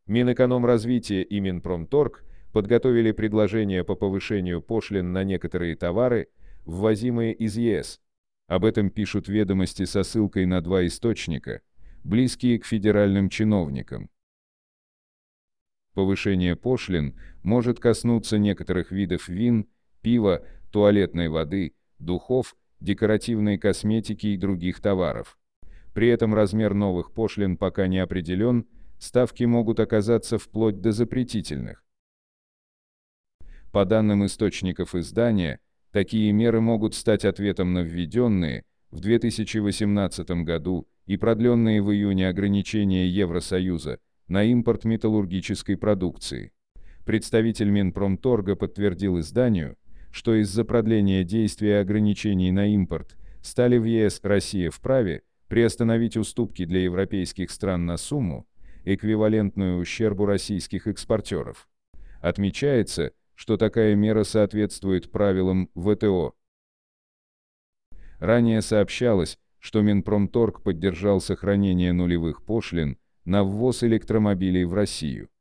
Минэкономразвитие и Минпромторг подготовили предложение по повышению пошлин на некоторые товары, ввозимые из ЕС. Об этом пишут «Ведомости» со ссылкой на два источника, близкие к федеральным чиновникам. Повышение пошлин может коснуться некоторых видов вин, пива, туалетной воды, духов, декоративной косметики и других товаров. При этом размер новых пошлин пока не определен, ставки могут оказаться вплоть до запретительных. По данным источников издания, такие меры могут стать ответом на введенные в 2018 году и продленные в июне ограничения Евросоюза на импорт металлургической продукции. Представитель Минпромторга подтвердил изданию, что из-за продления действия ограничений на импорт стали в ЕС Россия вправе приостановить уступки для европейских стран на сумму, эквивалентную ущербу российских экспортеров. Отмечается, что такая мера соответствует правилам ВТО. Ранее сообщалось, что Минпромторг поддержал сохранение нулевых пошлин на ввоз электромобилей в Россию.